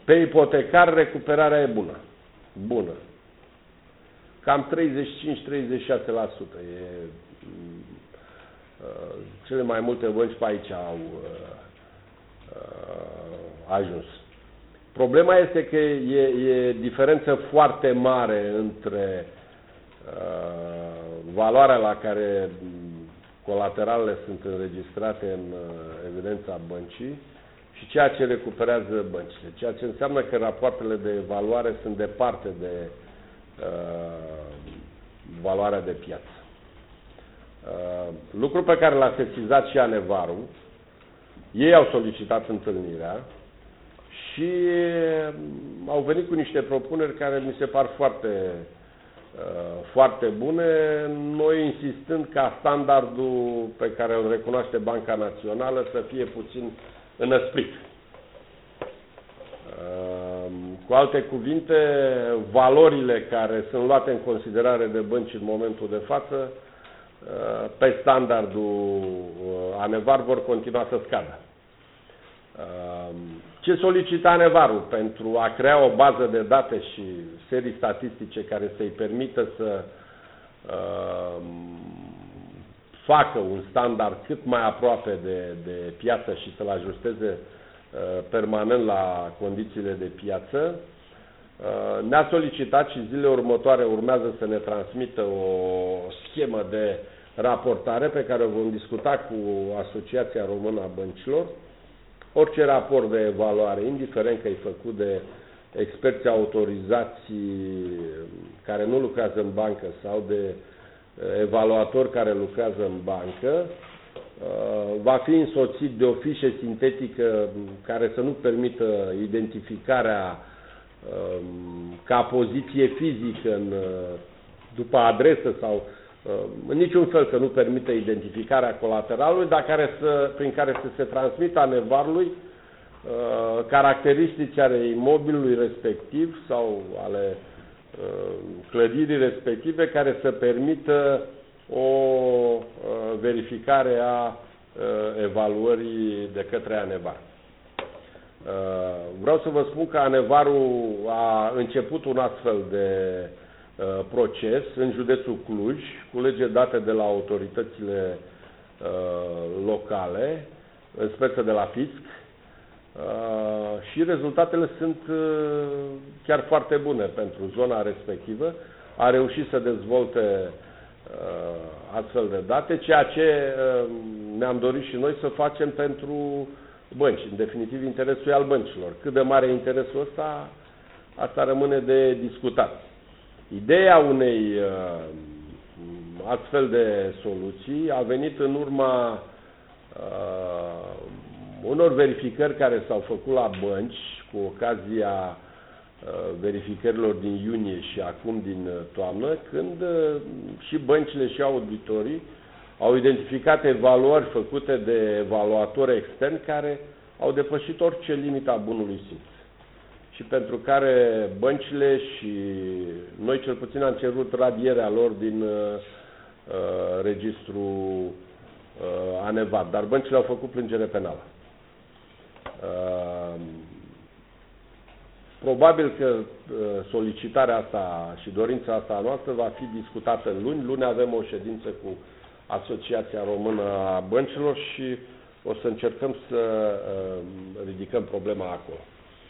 Pe ipotecar recuperarea e bună. Bună. Cam 35-36%. Cele mai multe bănci pe aici au ajuns. Problema este că e diferență foarte mare între valoarea la care colateralele sunt înregistrate în evidența băncii și ceea ce recuperează băncile. Ceea ce înseamnă că rapoartele de evaluare sunt departe de valoarea de piață. Lucru pe care l-a sesizat și Anevarul, ei au solicitat întâlnirea și au venit cu niște propuneri care mi se par foarte bune, noi insistând ca standardul pe care îl recunoaște Banca Națională să fie puțin înăsprit. Cu alte cuvinte, valorile care sunt luate în considerare de bănci în momentul de față, pe standardul Anevar, vor continua să scadă. Ce solicită Anevarul? Pentru a crea o bază de date și serii statistice care să-i permită să facă un standard cât mai aproape de piață și să-l ajusteze permanent la condițiile de piață, ne-a solicitat și zilele următoare urmează să ne transmită o schemă de raportare pe care o vom discuta cu Asociația Română a Băncilor. Orice raport de evaluare, indiferent că e făcut de experți autorizați care nu lucrează în bancă sau de evaluatori care lucrează în bancă, va fi însoțit de o fișă sintetică care să nu permită identificarea ca poziție fizică după adresă sau în niciun fel să nu permită identificarea colateralului, dar prin care să se transmită Anevarului caracteristici ale imobilului respectiv sau ale clădirii respective care să permită o verificare a evaluării de către Anevar. Vreau să vă spun că Anevarul a început un astfel de proces în județul Cluj, culege date de la autoritățile locale, în speță de la fisc, și rezultatele sunt chiar foarte bune pentru zona respectivă. A reușit să dezvolte astfel de date, ceea ce ne-am dorit și noi să facem pentru bănci. În definitiv, interesul e al băncilor. Cât de mare e interesul ăsta, asta rămâne de discutat. Ideea unei astfel de soluții a venit în urma unor verificări care s-au făcut la bănci cu ocazia verificărilor din iunie și acum din toamnă, când și băncile și auditorii au identificat evaluări făcute de evaluatori externi care au depășit orice limită a bunului simț. Și pentru care băncile și noi cel puțin am cerut radierea lor din registrul Anevar, dar băncile au făcut plângere penală. Probabil că solicitarea asta și dorința asta noastră va fi discutată luni. Luni avem o ședință cu Asociația Română a Băncilor și o să încercăm să ridicăm problema acolo.